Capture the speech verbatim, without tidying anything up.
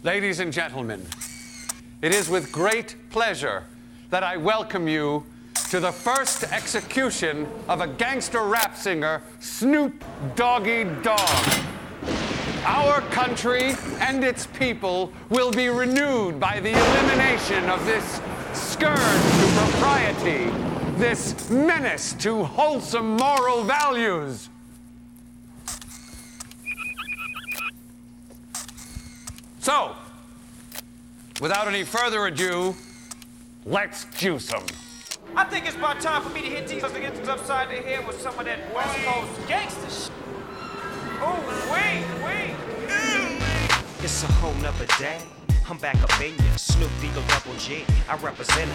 Ladies and gentlemen, it is with great pleasure that I welcome you to the first execution of a gangster rap singer, Snoop Doggy Dogg. Our country and its people will be renewed by the elimination of this scourge to propriety, this menace to wholesome moral values. So, without any further ado, let's juice them. I think it's about time for me to hit these against upside the head with some of that West Coast gangster shit. Oh, wait, wait. It's a whole nother day. I'm back up in ya, Snoop Eagle Double G. I represent